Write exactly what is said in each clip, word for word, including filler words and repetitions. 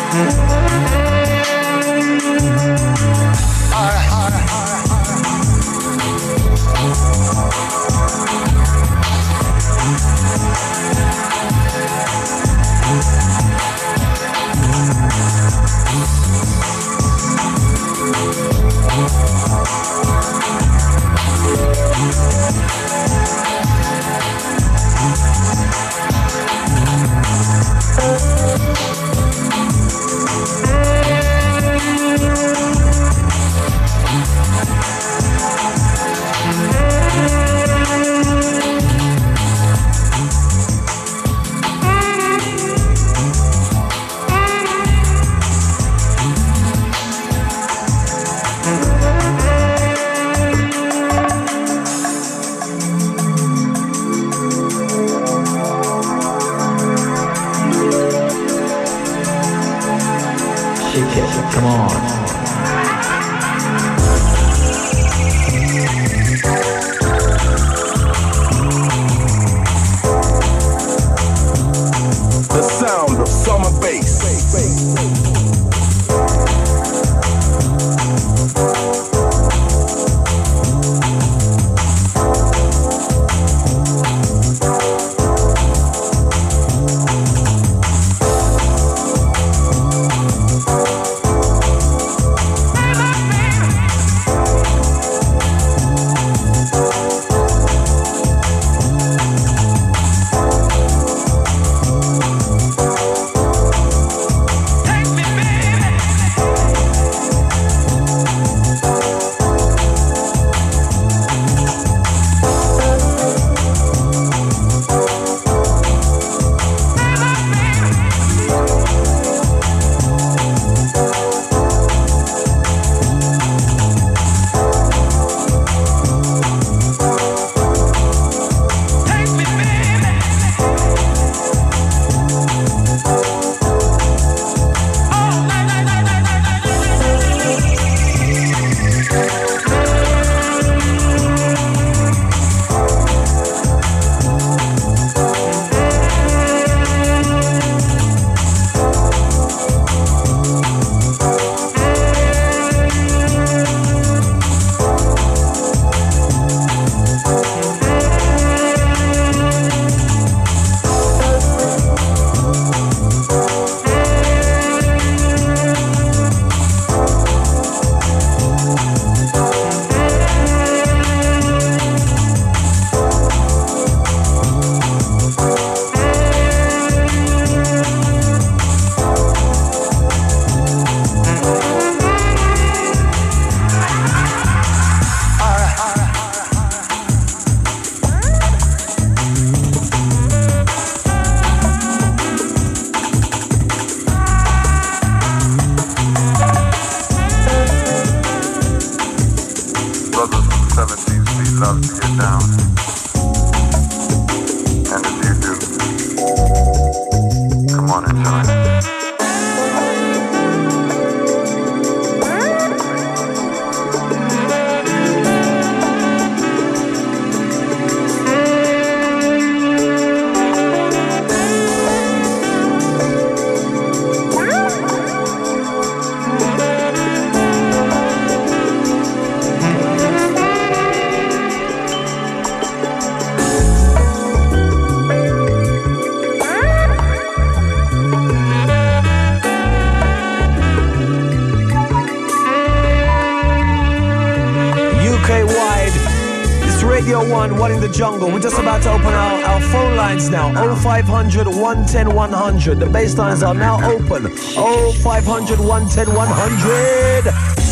One in the jungle. We're just about to open our, our phone lines now. oh five hundred, one ten, one hundred. The bass lines are now open. oh five hundred, one ten, one hundred.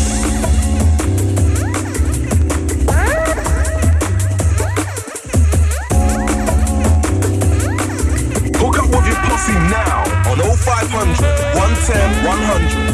Hook up with your posse now on oh five hundred, one ten, one hundred.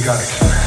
gotta expand.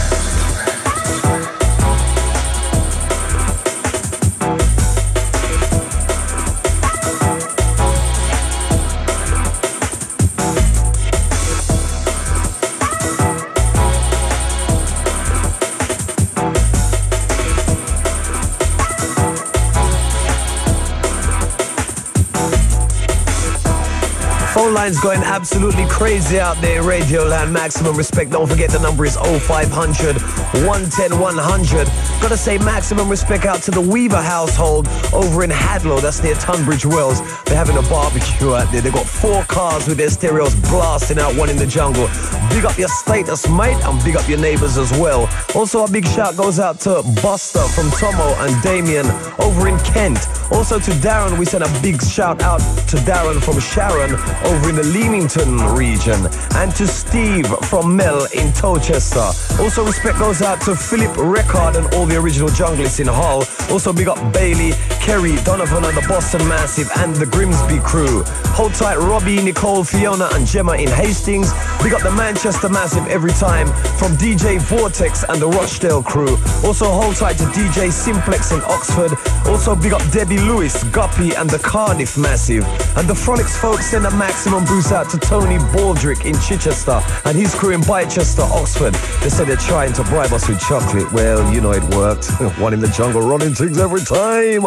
Phone lines going absolutely crazy out there, Radio Land. Maximum respect. Don't forget the number is oh five hundred, one ten, one hundred. Gotta say maximum respect out to the Weaver household over in Hadlow. That's near Tunbridge Wells. They're having a barbecue out there. They got four cars with their stereos blasting out, one in the jungle. Big up your status, mate, and big up your neighbors as well. Also, a big shout goes out to Buster from Tomo and Damien over in Kent. Also to Darren, we send a big shout out to Darren from Sharon over in the Leamington region. And to Steve from Mel in Towchester. Also respect goes out to Philip Record and all the original junglists in Hull. Also big up Bailey, Kerry, Donovan and the Boston Massive and the Grimsby crew. Hold tight Robbie, Nicole, Fiona and Gemma in Hastings. Big up the Manchester Massive every time from D J Vortex and the Rochdale crew. Also hold tight to D J Simplex in Oxford. Also big up Debbie Lewis, Guppy and the Cardiff Massive. And the Frolics folks send a maximum boost out to Tony Baldrick in Chichester and his crew in Bicester, Oxford. They said they're trying to bribe us with chocolate. Well, you know it worked. One in the jungle running things every time.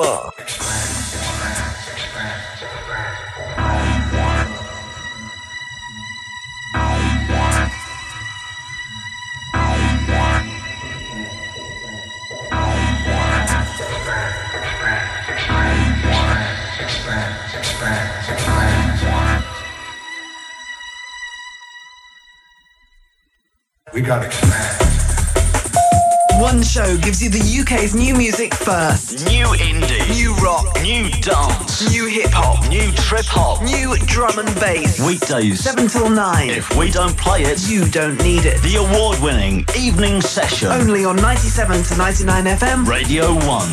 We gotta expand. One show gives you the U K's new music first. New indie. New rock. New dance. New hip hop. New trip hop. New drum and bass. Weekdays. seven till nine. If we don't play it, you don't need it. The award-winning evening session. Only on ninety-seven to ninety-nine F M. Radio one.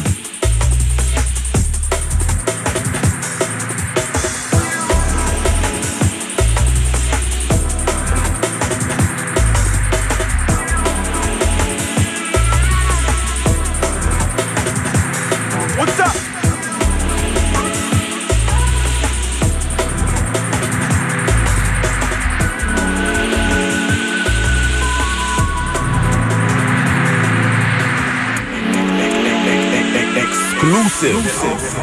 Exclusive.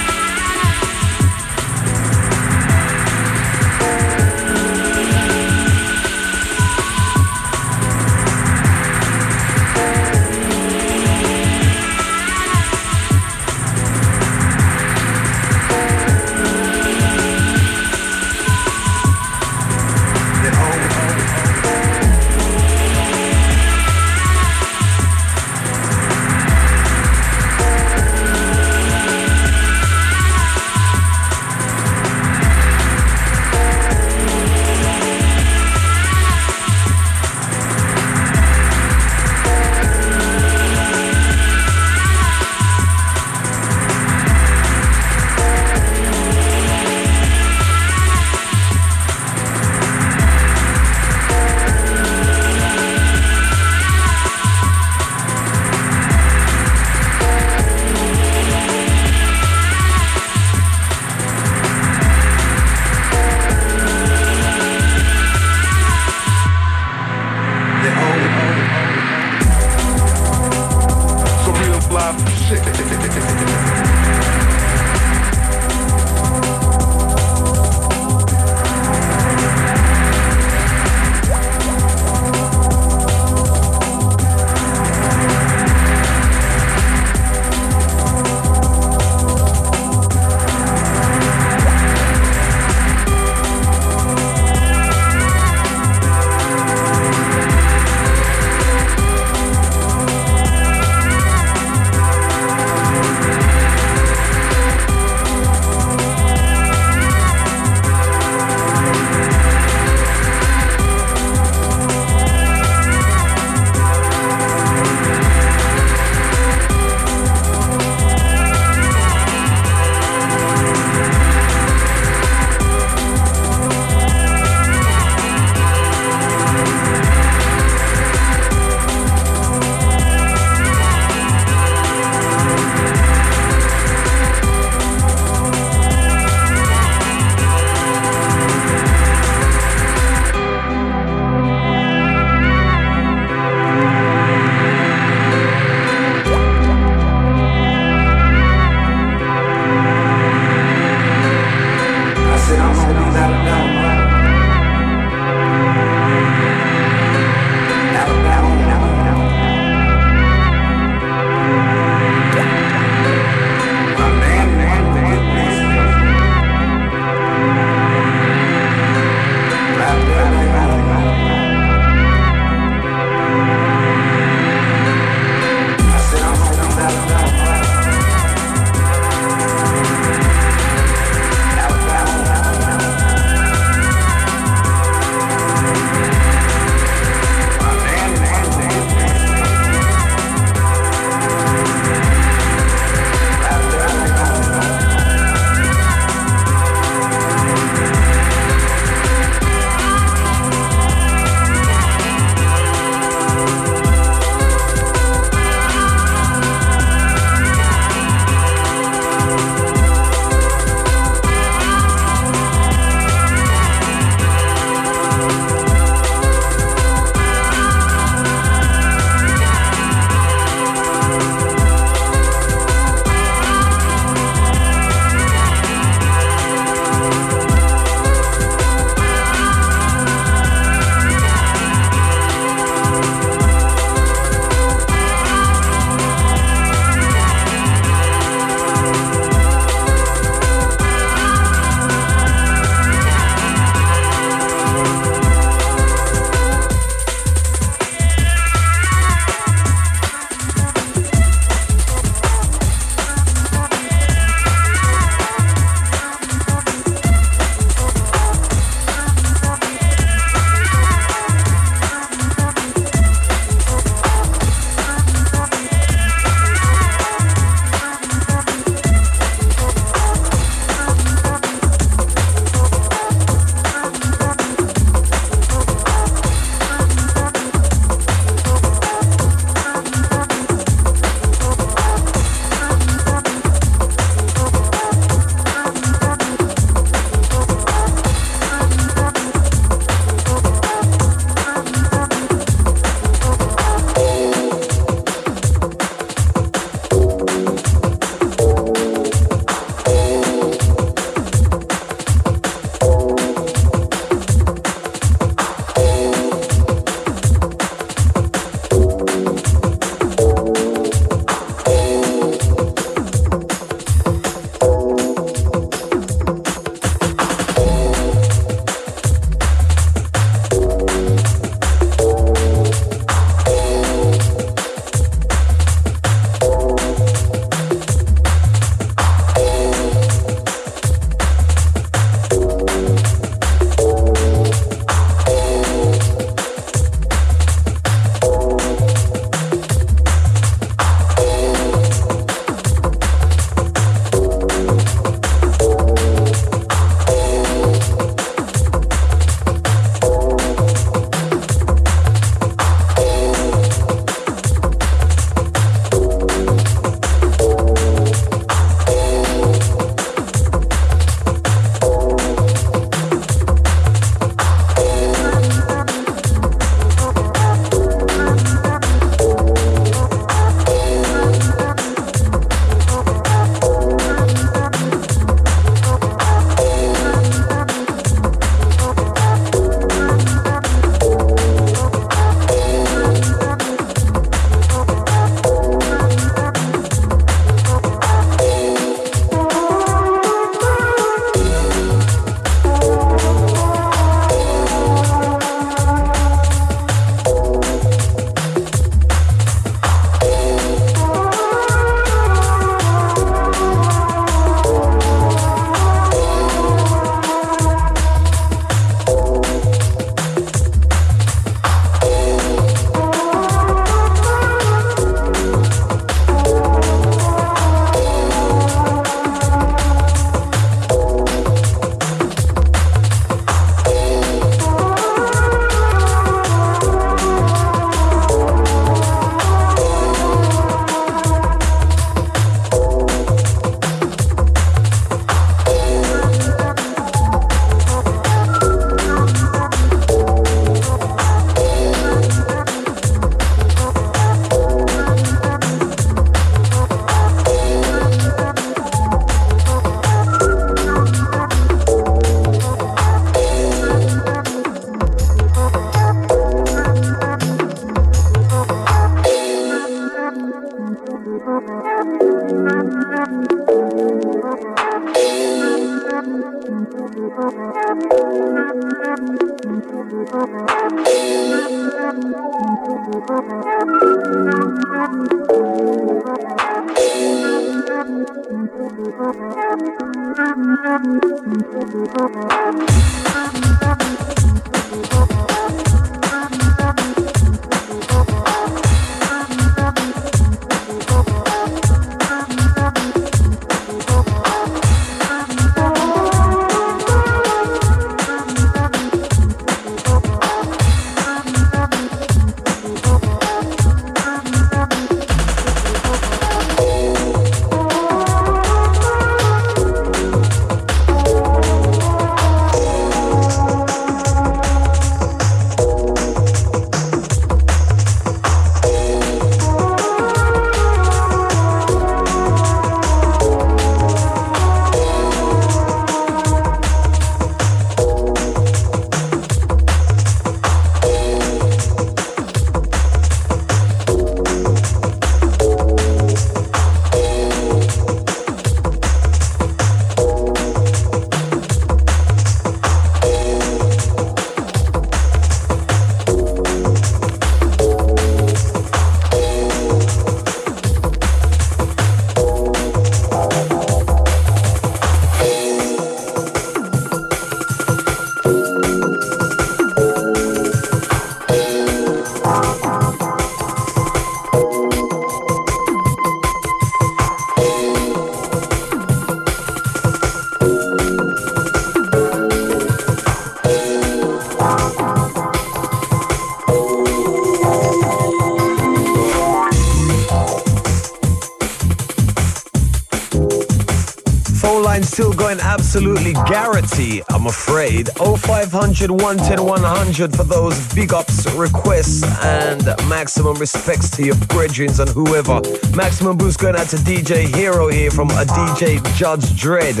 Still going absolutely Garrity, I'm afraid. oh five hundred, one ten, one hundred for those big ups, requests, and maximum respects to your brethrens and whoever. Maximum boost going out to D J Hero here from a D J Judge Dredd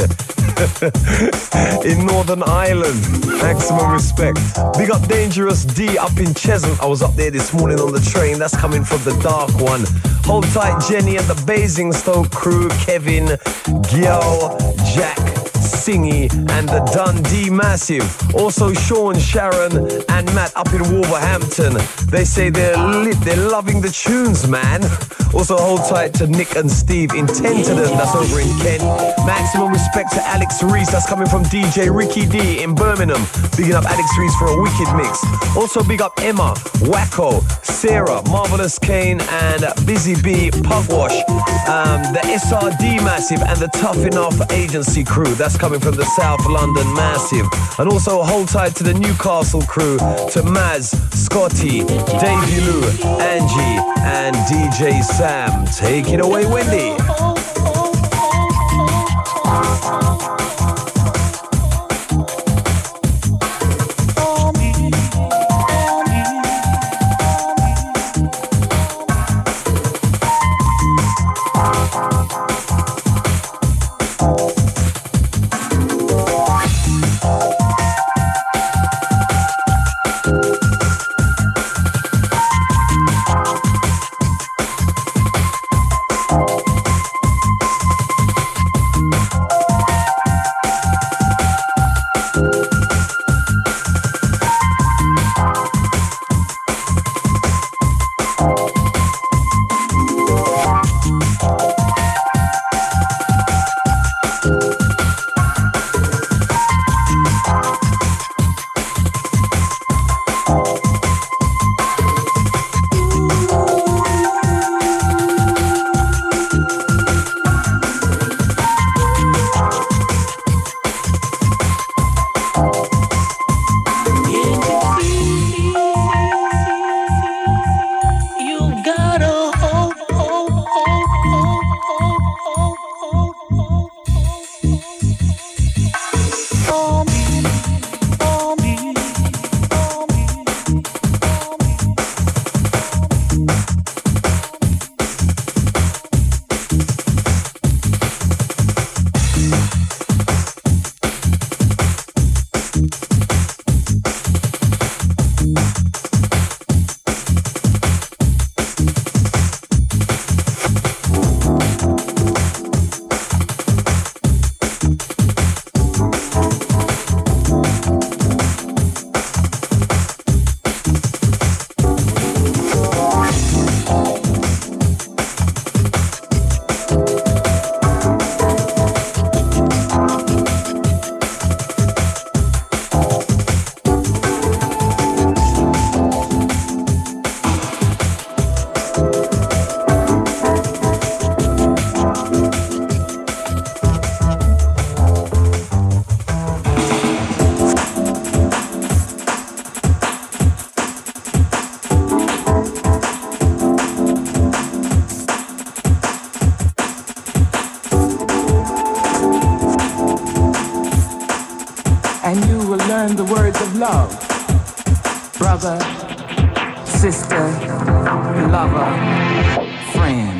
in Northern Ireland. Maximum respect. Big up Dangerous D up in Cheshunt. I was up there this morning on the train. That's coming from the Dark One. Hold tight, Jenny and the Basingstoke crew. Kevin, Gil, Jack, Singy, and the Dundee Massive. Also Sean, Sharon, and Matt up in Wolverhampton. They say they're lit, they're loving the tunes, man. Also hold tight to Nick and Steve in Tenterden, that's over in Kent. Maximum respect to Alex Reese, that's coming from D J Ricky D in Birmingham. Bigging up Alex Reese for a wicked mix. Also big up Emma, Wacko, Sarah, Marvelous Kane, and Busy B, Pugwash, um, the S R D Massive, and the Tough Enough Agency crew. That's coming from the South London Massive. And also hold tight to the Newcastle crew, to Maz, Scotty, Davey Lou, Angie, and D J Sam. Take it away, Wendy. learn the words of love. Brother, sister, lover, friend.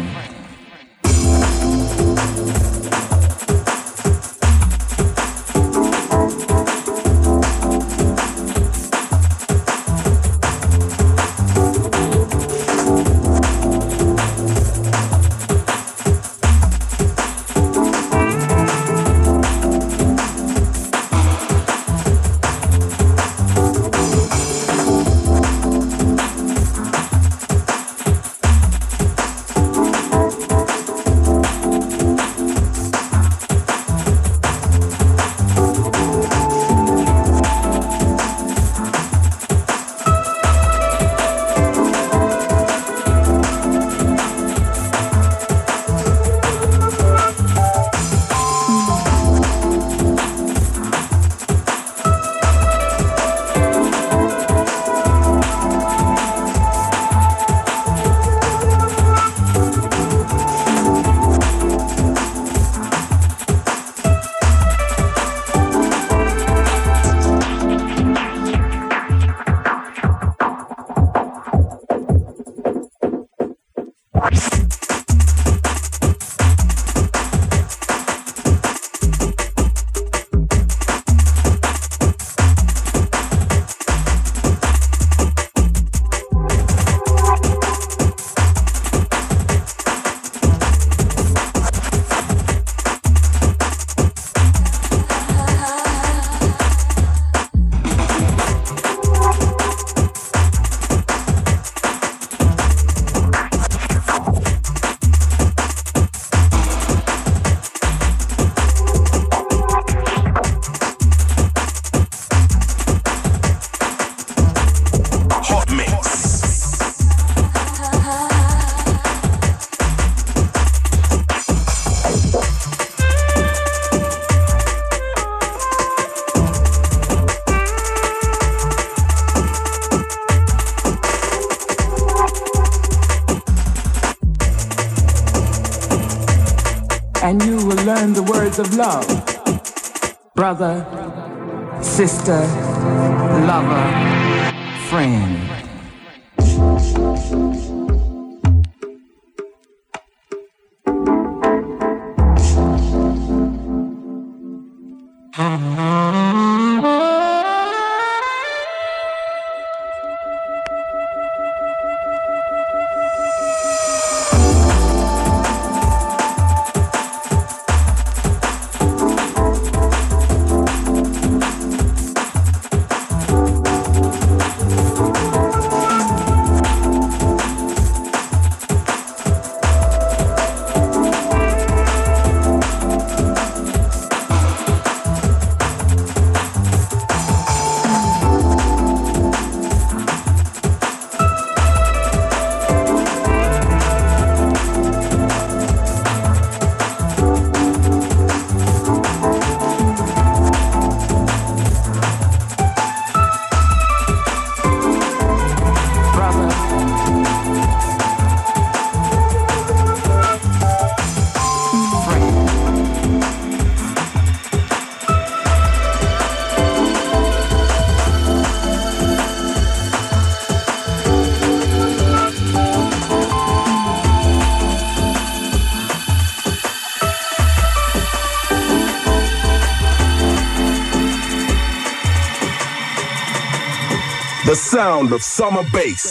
And you will learn the words of love. Brother, sister, lover, friend. The sound of summer bass.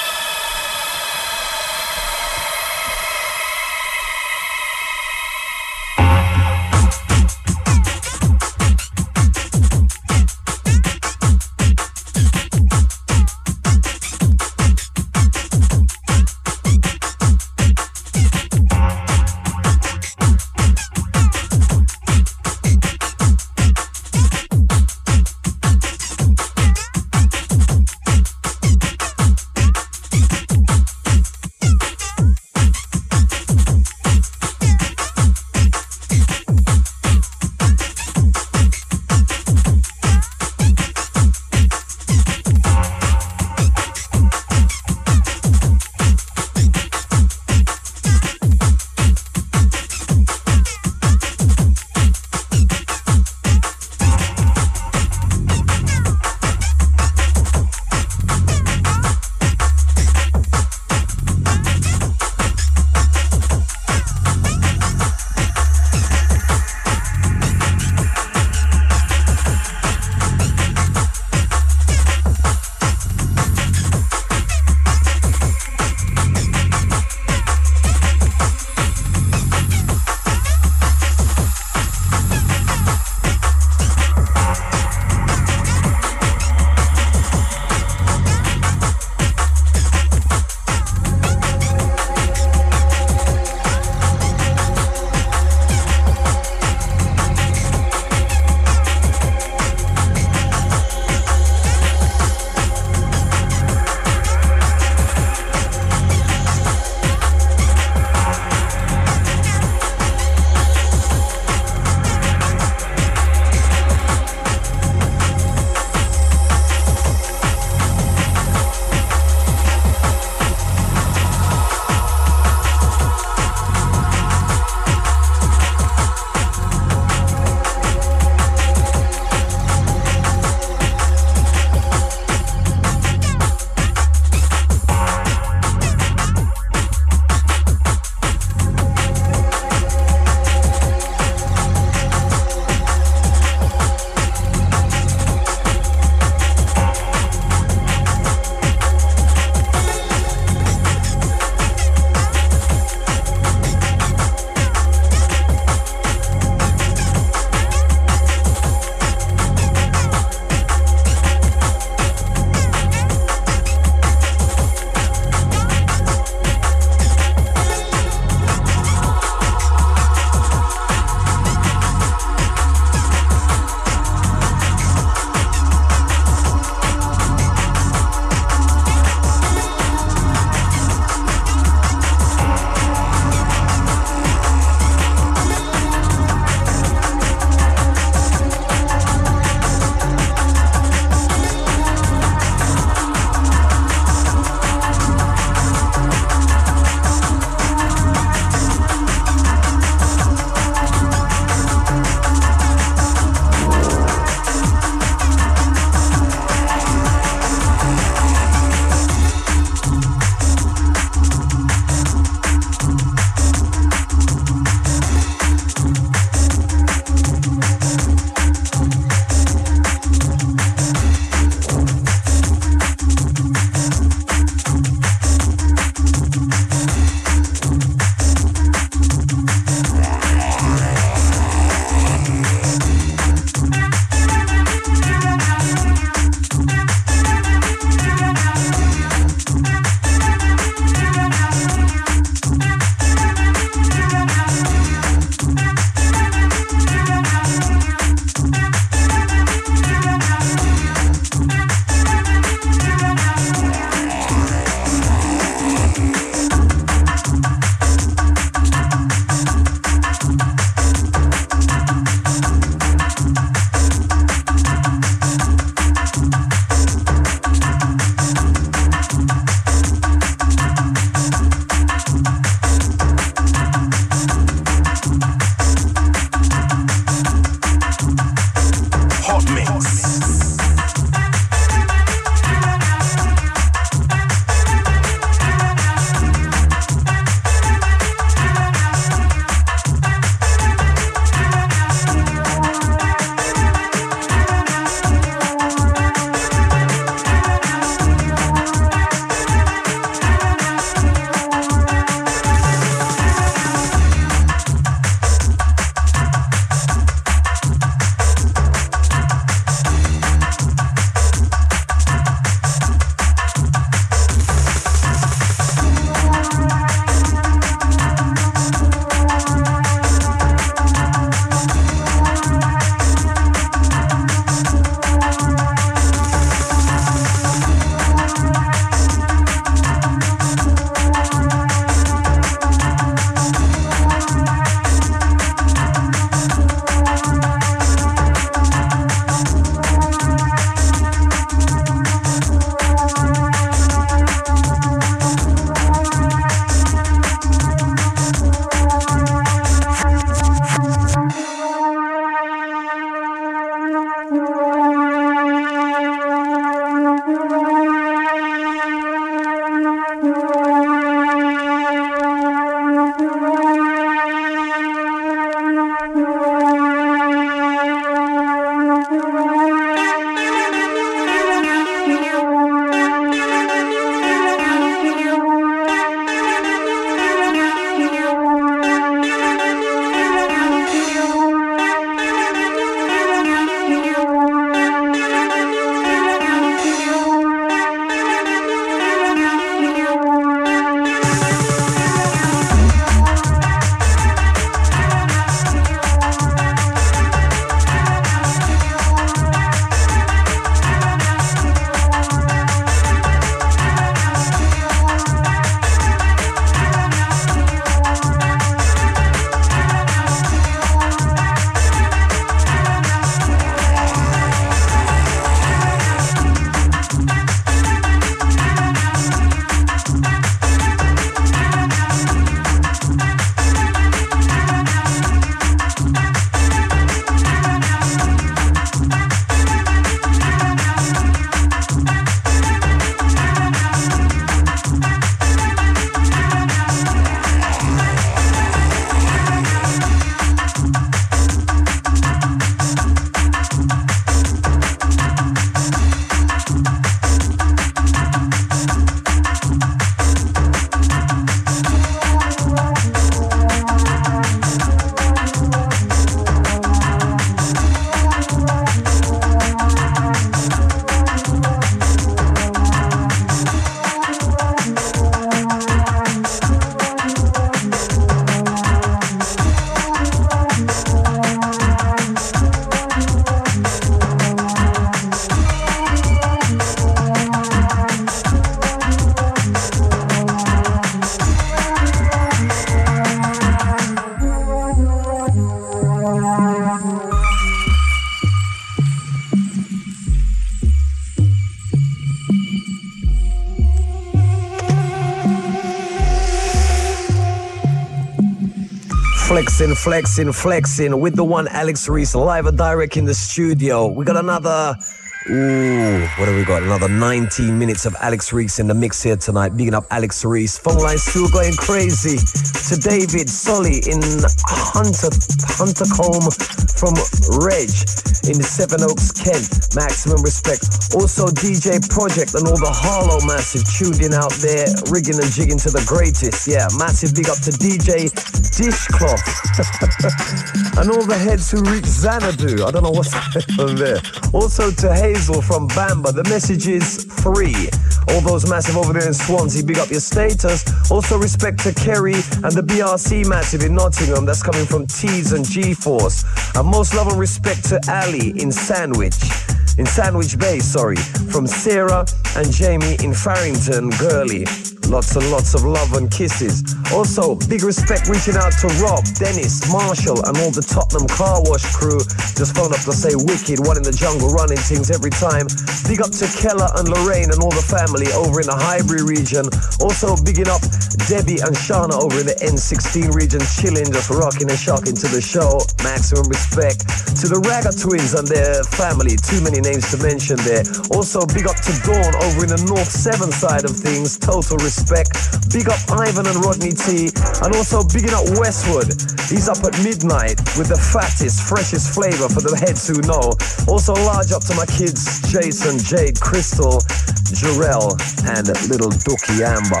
Flexing, flexing, flexing with the one Alex Reese live and direct in the studio. We got another, ooh, what have we got? Another nineteen minutes of Alex Reese in the mix here tonight. Bigging up Alex Reese. Phone line still going crazy. To David Solly in Hunter, Huntercombe from Reg in the Seven Oaks, Kent. Maximum respect. Also D J Project and all the Harlow Massive tuned in out there, rigging and jigging to the greatest. Yeah, massive big up to D J Dishcloth and all the heads who reach Xanadu. I don't know what's on there. Also to Hazel from Bamba. The message is free. All those massive over there in Swansea, big up your status. Also respect to Kerry and the B R C massive in Nottingham. That's coming from T's and G-Force. And most love and respect to Ali in Sandwich. In Sandwich Bay, sorry. From Sarah and Jamie in Farrington, Gurley. Lots and lots of love and kisses. Also, big respect reaching out to Rob, Dennis, Marshall, and all the Tottenham Car Wash crew. Just phone up to say wicked, one in the jungle running things every time. Big up to Keller and Lorraine and all the family over in the Highbury region. Also, bigging up Debbie and Shana over in the N sixteen region, chilling, just rocking and shocking to the show. Maximum respect to the Ragga twins and their family. Too many names to mention there. Also, big up to Dawn over in the North seven side of things. Total respect. Big up Ivan and Rodney T. And also bigging up Westwood. He's up at midnight with the fattest, freshest flavor for the heads who know. Also large up to my kids, Jason, Jade, Crystal, Jarrell, and little Dookie Amber.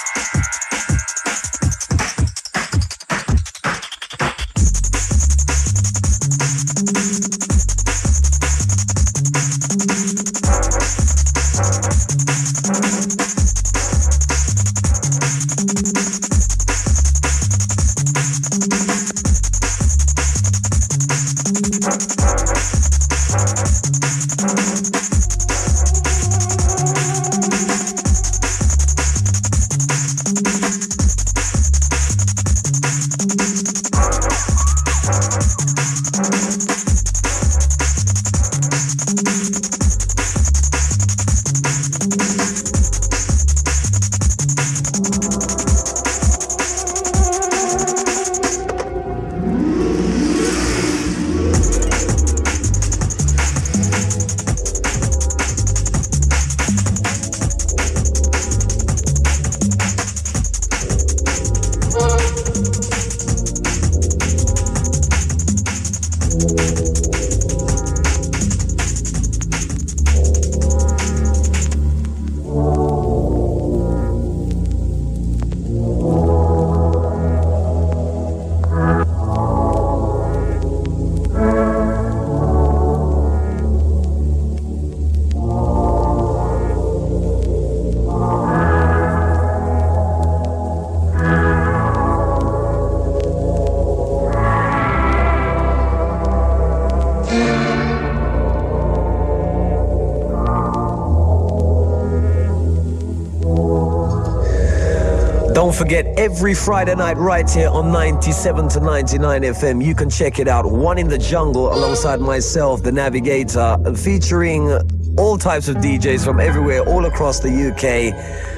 Don't forget, every Friday night right here on ninety-seven to ninety-nine F M, you can check it out. One in the Jungle alongside myself, the Navigator, featuring all types of D Js from everywhere, all across the U K,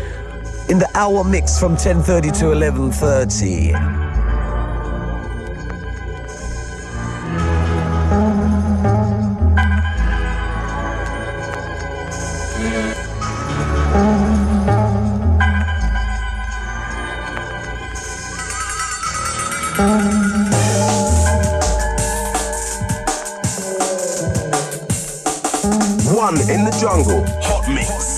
in the hour mix from ten thirty to eleven thirty. One in the Jungle, hot mix.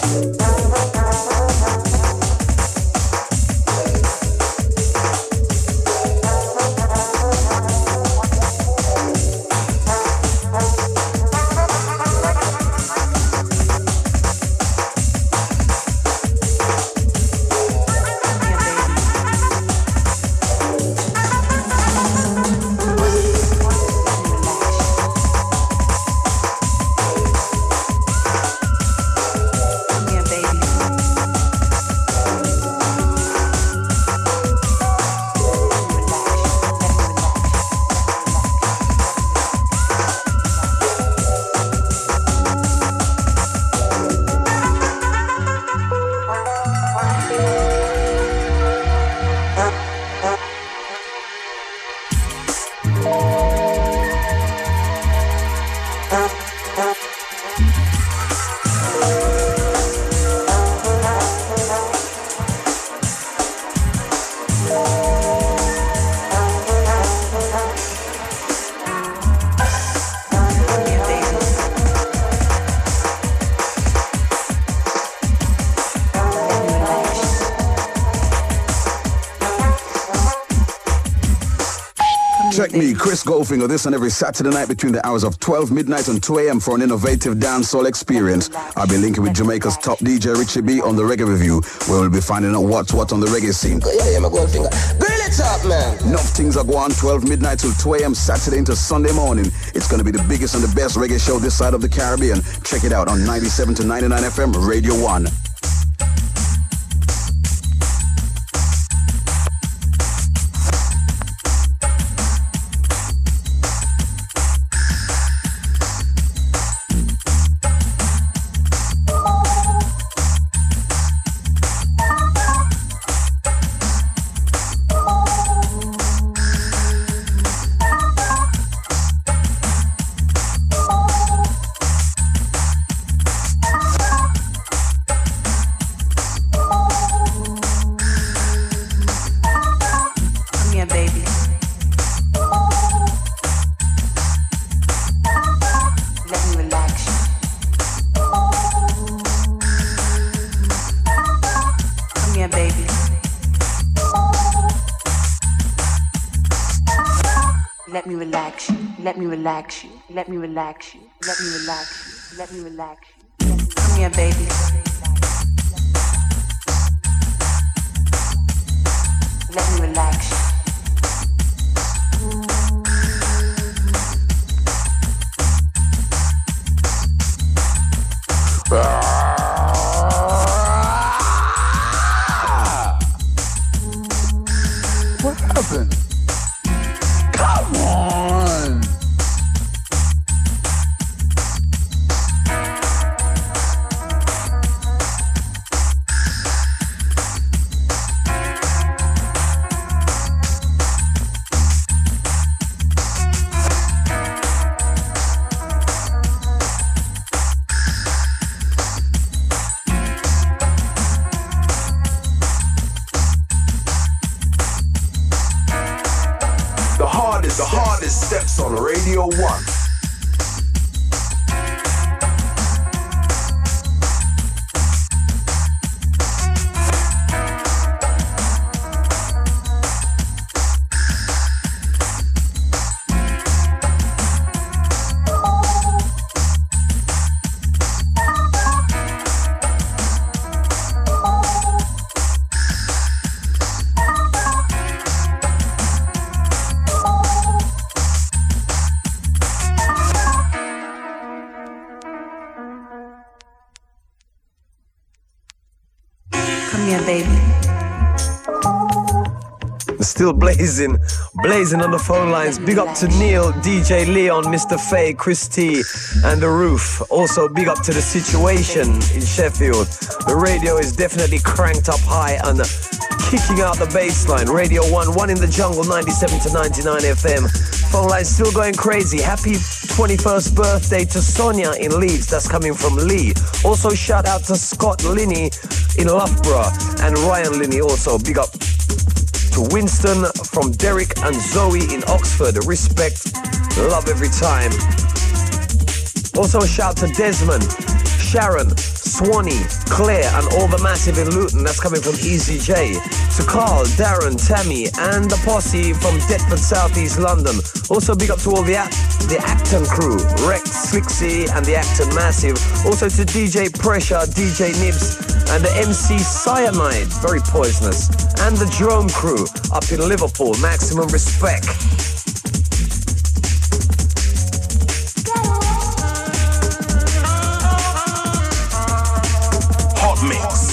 Check me, Chris Goldfinger, this and every Saturday night between the hours of twelve midnight and two a.m. for an innovative dancehall experience. I'll be linking with Jamaica's top D J Richie B on the Reggae Review, where we'll be finding out what's what on the reggae scene. Yeah, yeah, my Goldfinger. Grill it up, man. Enough things are going on twelve midnight till two a.m. Saturday into Sunday morning. It's going to be the biggest and the best reggae show this side of the Caribbean. Check it out on ninety-seven to ninety-nine F M, Radio one. Let me relax you. Let me relax you. Let me relax you. Let me relax you. Let me relax you. Come here, baby. Let me relax you. What happened? Come on! The hardest steps on Radio one. Still blazing, blazing on the phone lines. Big up to Neil, D J Leon, Mister Faye, Chris T, and The Roof. Also big up to The Situation in Sheffield. The radio is definitely cranked up high and kicking out the bassline. Radio one, one in the jungle, ninety-seven to ninety-nine F M. Phone lines still going crazy. Happy twenty-first birthday to Sonia in Leeds. That's coming from Lee. Also shout out to Scott Linney in Loughborough and Ryan Linney also. Big up to Winston from Derek and Zoe in Oxford. Respect, love every time. Also a shout to Desmond, Sharon, Swanee, Claire, and all the massive in Luton. That's coming from Easy J. To Carl, Darren, Tammy, and the posse from Deptford, South East London. Also big up to all the Act- the Acton crew, Rex, Slixie, and the Acton Massive. Also to D J Pressure, D J Nibs, and the M C Cyanide, very poisonous. And the Drone crew up in Liverpool, maximum respect. Hot Mix.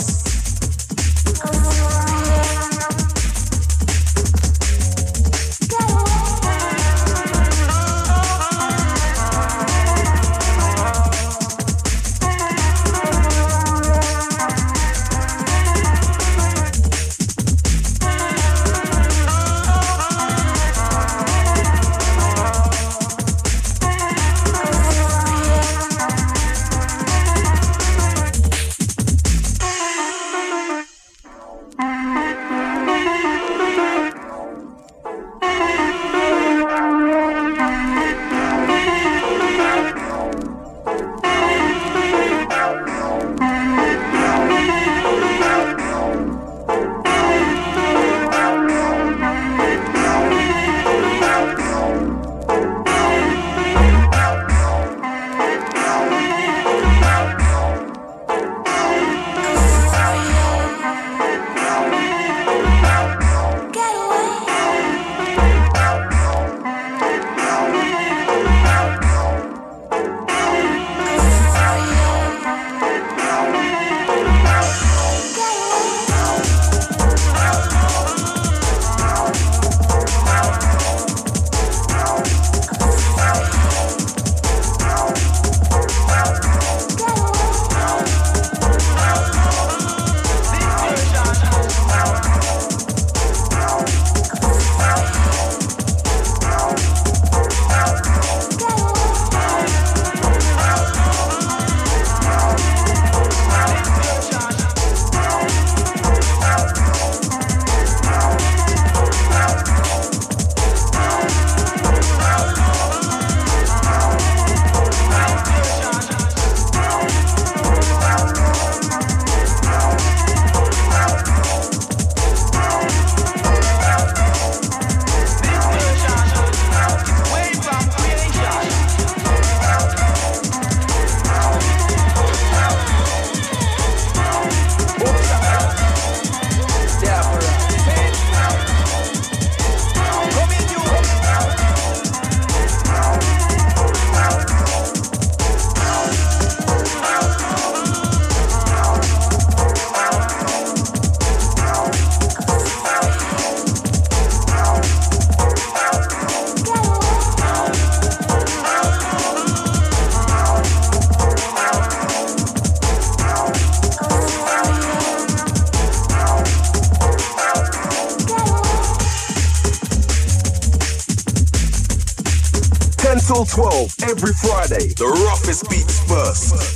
Till twelve every Friday. The roughest beats first.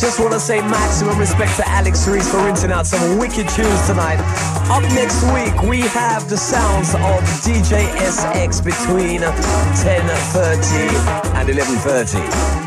Just want to say maximum respect to Alex Reese for rinsing out some wicked tunes tonight. Up next week, we have the sounds of D J S X between ten thirty and eleven thirty.